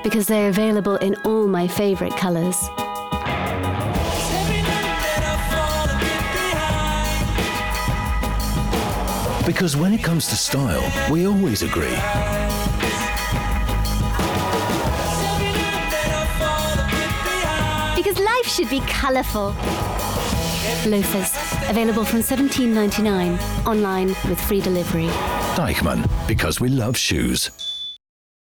because they're available in all my favourite colours. Because when it comes to style, we always agree. Because life should be colourful. Loafers, available from $17.99, online with free delivery. Deichmann, because we love shoes.